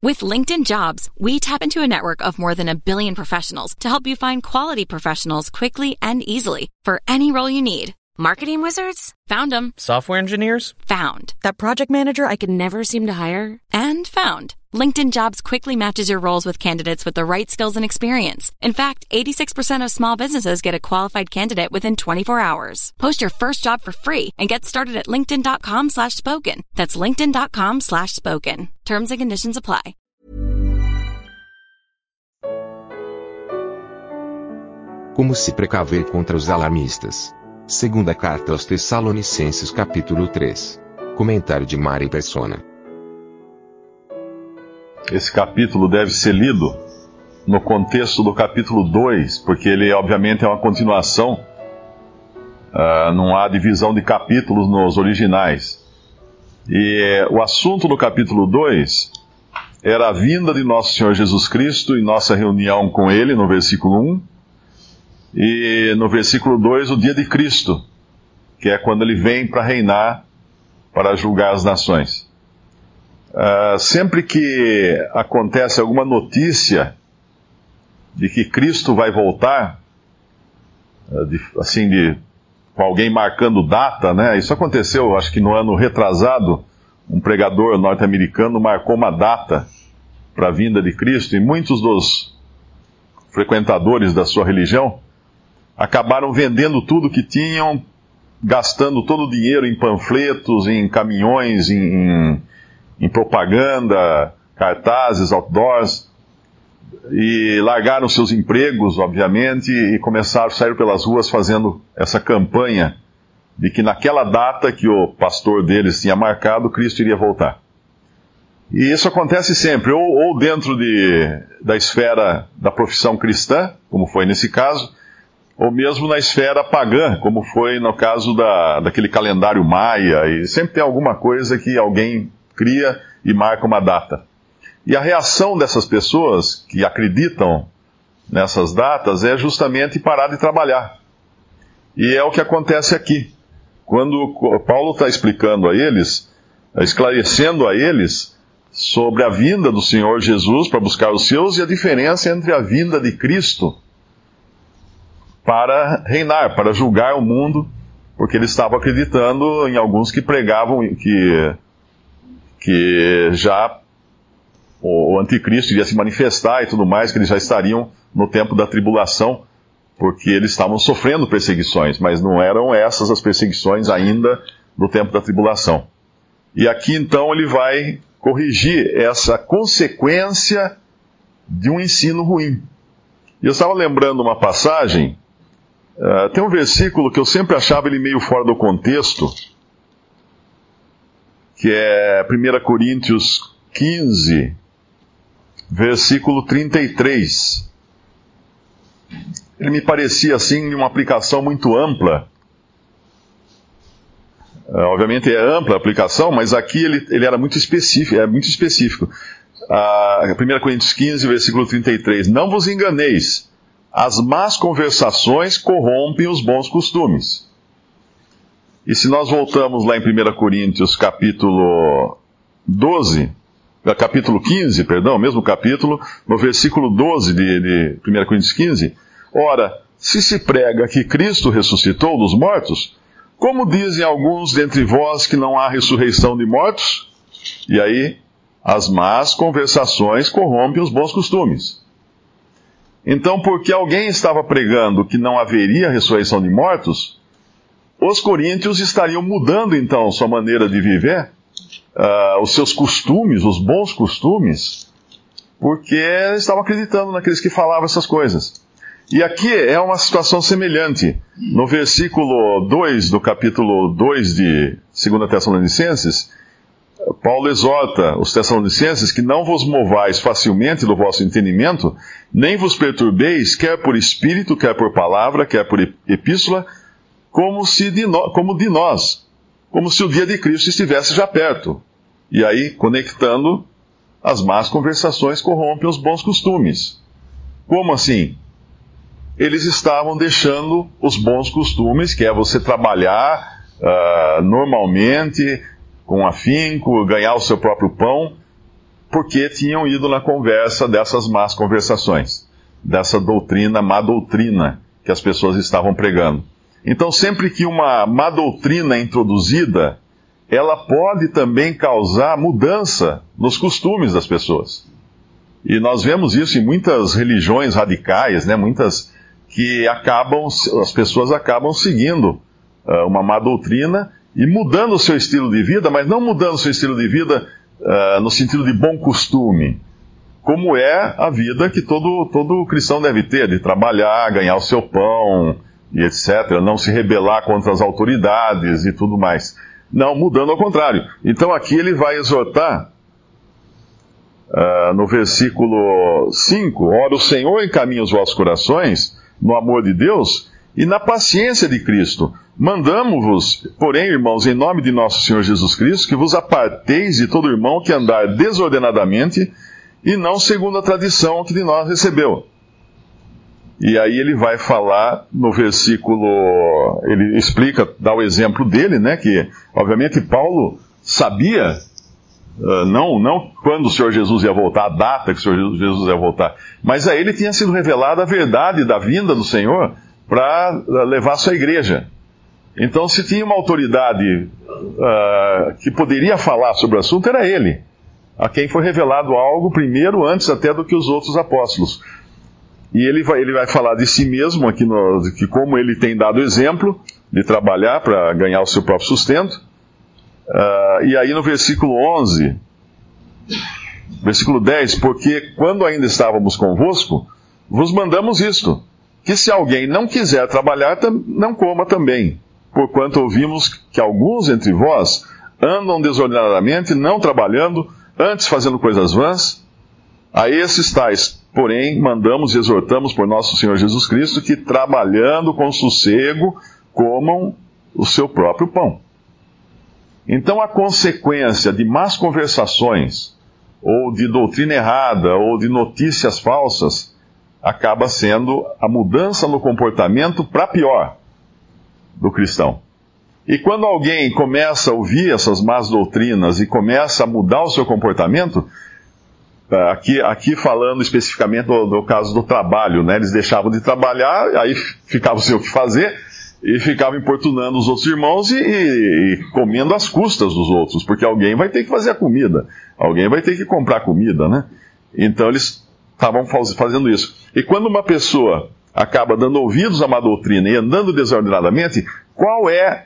With LinkedIn Jobs, we tap into a network of more than 1 billion professionals to help you find quality professionals quickly and easily for any role you need. Marketing wizards? Found them. Software engineers? Found. That project manager I could never seem to hire? And found. LinkedIn Jobs quickly matches your roles with candidates with the right skills and experience. In fact, 86% of small businesses get a qualified candidate within 24 hours. Post your first job for free and get started at linkedin.com/spoken. That's linkedin.com/spoken. Terms and conditions apply. Como se precaver contra os alarmistas? Segunda carta aos Tessalonicenses capítulo 3. Comentário de Mari Persona. Esse capítulo deve ser lido no contexto do capítulo 2, porque ele obviamente é uma continuação. Não há divisão de capítulos nos originais. E o assunto do capítulo 2 era a vinda de Nosso Senhor Jesus Cristo e nossa reunião com Ele, no versículo 1. E no versículo 2, o dia de Cristo, que é quando Ele vem para reinar, para julgar as nações. Sempre que acontece alguma notícia de que Cristo vai voltar, com alguém marcando data, né? Isso aconteceu, acho que no ano retrasado, um pregador norte-americano marcou uma data para a vinda de Cristo, e muitos dos frequentadores da sua religião acabaram vendendo tudo que tinham, gastando todo o dinheiro em panfletos, em caminhões, em propaganda, cartazes, outdoors, e largaram seus empregos, obviamente, e começaram a sair pelas ruas fazendo essa campanha de que naquela data que o pastor deles tinha marcado, Cristo iria voltar. E isso acontece sempre, ou dentro da esfera da profissão cristã, como foi nesse caso, ou mesmo na esfera pagã, como foi no caso daquele calendário maia, e sempre tem alguma coisa que alguém cria e marca uma data. E a reação dessas pessoas que acreditam nessas datas é justamente parar de trabalhar. E é o que acontece aqui. Quando Paulo está explicando a eles, esclarecendo a eles sobre a vinda do Senhor Jesus para buscar os seus e a diferença entre a vinda de Cristo para reinar, para julgar o mundo, porque eles estavam acreditando em alguns que pregavam que já o anticristo iria se manifestar e tudo mais, que eles já estariam no tempo da tribulação, porque eles estavam sofrendo perseguições, mas não eram essas as perseguições ainda do tempo da tribulação. E aqui então ele vai corrigir essa consequência de um ensino ruim. E eu estava lembrando uma passagem, tem um versículo que eu sempre achava ele meio fora do contexto, que é 1 Coríntios 15, versículo 33. Ele me parecia assim de uma aplicação muito ampla. Obviamente é ampla a aplicação, mas aqui ele era muito específico. 1 Coríntios 15, versículo 33. Não vos enganeis, as más conversações corrompem os bons costumes. E se nós voltamos lá em 1 Coríntios capítulo 15, mesmo capítulo, no versículo 12 de 1 Coríntios 15, ora, se prega que Cristo ressuscitou dos mortos, como dizem alguns dentre vós que não há ressurreição de mortos? E aí, as más conversações corrompem os bons costumes. Então, porque alguém estava pregando que não haveria ressurreição de mortos, os coríntios estariam mudando então sua maneira de viver, os seus costumes, os bons costumes, porque estavam acreditando naqueles que falavam essas coisas. E aqui é uma situação semelhante. No versículo 2 do capítulo 2 de 2 Tessalonicenses, Paulo exorta os Tessalonicenses que não vos movais facilmente do vosso entendimento, nem vos perturbeis, quer por espírito, quer por palavra, quer por epístola, como se de nós, como se o dia de Cristo estivesse já perto. E aí, conectando, as más conversações corrompem os bons costumes. Como assim? Eles estavam deixando os bons costumes, que é você trabalhar normalmente, com afinco, ganhar o seu próprio pão, porque tinham ido na conversa dessas más conversações, dessa doutrina, má doutrina, que as pessoas estavam pregando. Então, sempre que uma má doutrina é introduzida, ela pode também causar mudança nos costumes das pessoas. E nós vemos isso em muitas religiões radicais, né? Muitas que as pessoas acabam seguindo uma má doutrina e mudando o seu estilo de vida, mas não mudando o seu estilo de vida no sentido de bom costume, como é a vida que todo cristão deve ter, de trabalhar, ganhar o seu pão, e etc., não se rebelar contra as autoridades e tudo mais. Não, mudando ao contrário. Então aqui ele vai exortar, no versículo 5, ora, o Senhor encaminha os vossos corações no amor de Deus e na paciência de Cristo. Mandamo-vos, porém, irmãos, em nome de nosso Senhor Jesus Cristo, que vos aparteis de todo irmão que andar desordenadamente e não segundo a tradição que de nós recebeu. E aí ele vai falar no versículo, ele explica, dá o exemplo dele, né, que obviamente Paulo sabia, não quando o Senhor Jesus ia voltar, a data que o Senhor Jesus ia voltar, mas a ele tinha sido revelada a verdade da vinda do Senhor para levar a sua igreja. Então, se tinha uma autoridade que poderia falar sobre o assunto, era ele, a quem foi revelado algo primeiro, antes até do que os outros apóstolos. E ele vai falar de si mesmo aqui, que como ele tem dado exemplo de trabalhar para ganhar o seu próprio sustento. E aí no versículo 11, versículo 10, porque quando ainda estávamos convosco, vos mandamos isto, que se alguém não quiser trabalhar, não coma também, porquanto ouvimos que alguns entre vós andam desordenadamente, não trabalhando, antes fazendo coisas vãs. A esses tais, porém, mandamos e exortamos por nosso Senhor Jesus Cristo que, trabalhando com sossego, comam o seu próprio pão. Então, a consequência de más conversações, ou de doutrina errada, ou de notícias falsas, acaba sendo a mudança no comportamento para pior do cristão. E quando alguém começa a ouvir essas más doutrinas e começa a mudar o seu comportamento, aqui falando especificamente do caso do trabalho, né? Eles deixavam de trabalhar, aí ficavam sem o que fazer, e ficavam importunando os outros irmãos e comendo às custas dos outros, porque alguém vai ter que fazer a comida, alguém vai ter que comprar comida, né? Então eles estavam fazendo isso. E quando uma pessoa acaba dando ouvidos a uma doutrina e andando desordenadamente, qual é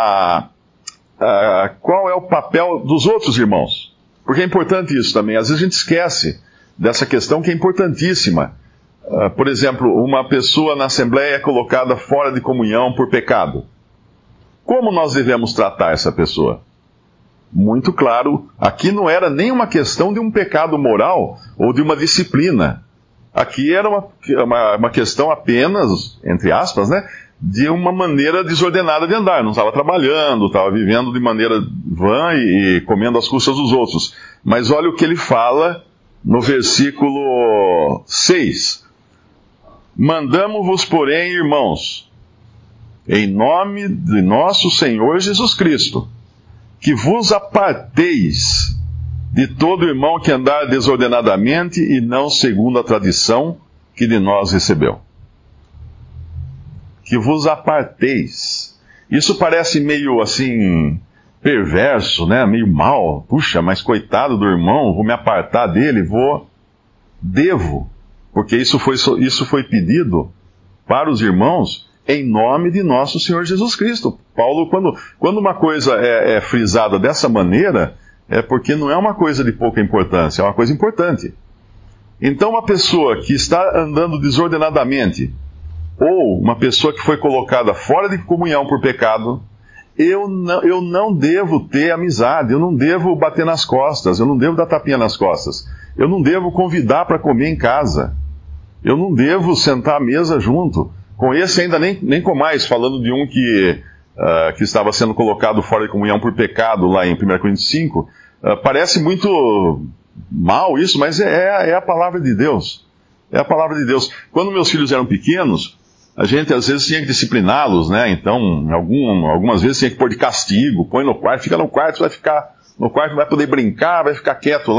o papel dos outros irmãos? Porque é importante isso também. Às vezes a gente esquece dessa questão que é importantíssima. Por exemplo, uma pessoa na Assembleia é colocada fora de comunhão por pecado. Como nós devemos tratar essa pessoa? Muito claro, aqui não era nem uma questão de um pecado moral ou de uma disciplina. Aqui era uma questão apenas, entre aspas, né, de uma maneira desordenada de andar. Não estava trabalhando, estava vivendo de maneira vã e comendo às custas dos outros. Mas olha o que ele fala no versículo 6. Mandamo-vos, porém, irmãos, em nome de nosso Senhor Jesus Cristo, que vos aparteis de todo irmão que andar desordenadamente e não segundo a tradição que de nós recebeu. Que vos aparteis. Isso parece meio assim perverso, né? Meio mal. Puxa, mas coitado do irmão, vou me apartar dele, devo, porque isso foi pedido para os irmãos em nome de nosso Senhor Jesus Cristo. Paulo, quando uma coisa é frisada dessa maneira, é porque não é uma coisa de pouca importância, é uma coisa importante. Então, uma pessoa que está andando desordenadamente, ou uma pessoa que foi colocada fora de comunhão por pecado, eu não devo ter amizade, eu não devo bater nas costas, eu não devo dar tapinha nas costas, eu não devo convidar para comer em casa, eu não devo sentar à mesa junto. Com esse ainda nem com mais, falando de um que estava sendo colocado fora de comunhão por pecado, lá em 1 Coríntios 5, parece muito mal isso, mas é a palavra de Deus. É a palavra de Deus. Quando meus filhos eram pequenos, a gente às vezes tinha que discipliná-los, né? Então, algumas vezes tinha que pôr de castigo, põe no quarto, fica no quarto, vai ficar no quarto, não vai poder brincar, vai ficar quieto lá.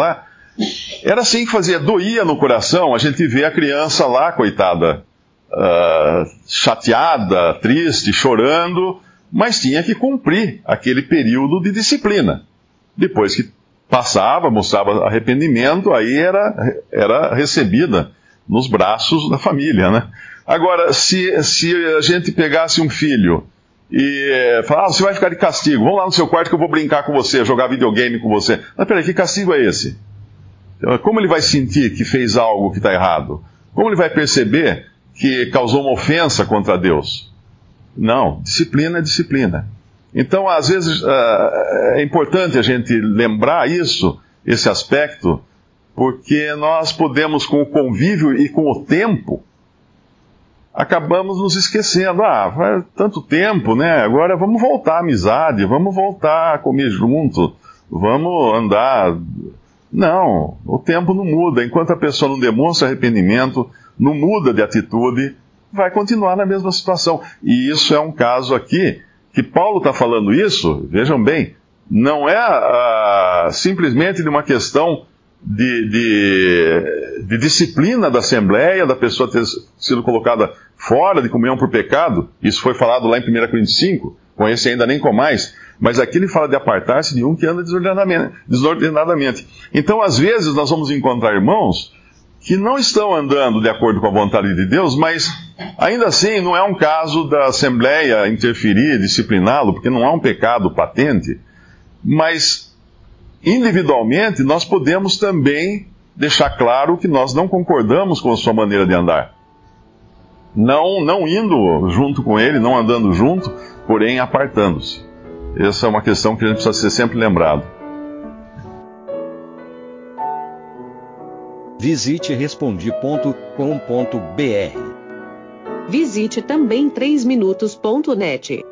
Era assim que fazia, doía no coração a gente vê a criança lá, coitada, chateada, triste, chorando, mas tinha que cumprir aquele período de disciplina. Depois que passava, mostrava arrependimento, aí era recebida nos braços da família, né? Agora, se a gente pegasse um filho e falasse, você vai ficar de castigo, vamos lá no seu quarto que eu vou brincar com você, jogar videogame com você. Mas peraí, que castigo é esse? Como ele vai sentir que fez algo que está errado? Como ele vai perceber que causou uma ofensa contra Deus? Não, disciplina é disciplina. Então, às vezes, é importante a gente lembrar esse aspecto, porque nós podemos, com o convívio e com o tempo, acabamos nos esquecendo. Faz tanto tempo, né? Agora vamos voltar à amizade, vamos voltar a comer junto, vamos andar. Não, o tempo não muda. Enquanto a pessoa não demonstra arrependimento, não muda de atitude, vai continuar na mesma situação. E isso é um caso aqui, que Paulo está falando isso, vejam bem, não é simplesmente de uma questão de disciplina da Assembleia, da pessoa ter sido colocada fora de comunhão por pecado. Isso foi falado lá em 1 Coríntios 5, com esse ainda nem com mais. Mas aqui ele fala de apartar-se de um que anda desordenadamente. Então, às vezes, nós vamos encontrar irmãos que não estão andando de acordo com a vontade de Deus, mas ainda assim não é um caso da Assembleia interferir, discipliná-lo, porque não há um pecado patente, mas individualmente nós podemos também deixar claro que nós não concordamos com a sua maneira de andar. Não indo junto com ele, não andando junto, porém apartando-se. Essa é uma questão que a gente precisa ser sempre lembrado. Visite Respondi.com.br. Visite também 3minutos.net.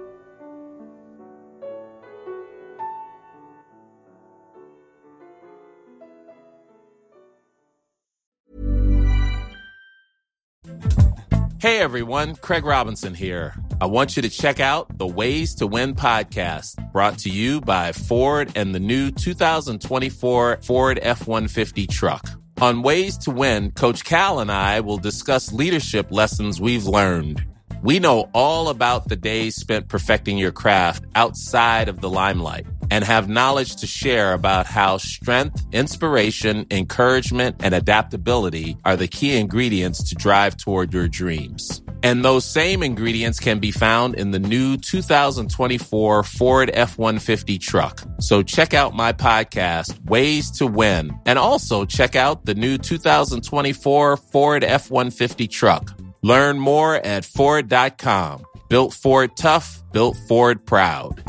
Hey everyone, Craig Robinson here. I want you to check out the Ways to Win podcast, brought to you by Ford and the new 2024 Ford F-150 truck. On Ways to Win, Coach Cal and I will discuss leadership lessons we've learned. We know all about the days spent perfecting your craft outside of the limelight and have knowledge to share about how strength, inspiration, encouragement, and adaptability are the key ingredients to drive toward your dreams. And those same ingredients can be found in the new 2024 Ford F-150 truck. So check out my podcast, Ways to Win, and also check out the new 2024 Ford F-150 truck. Learn more at Ford.com. Built Ford tough, built Ford proud.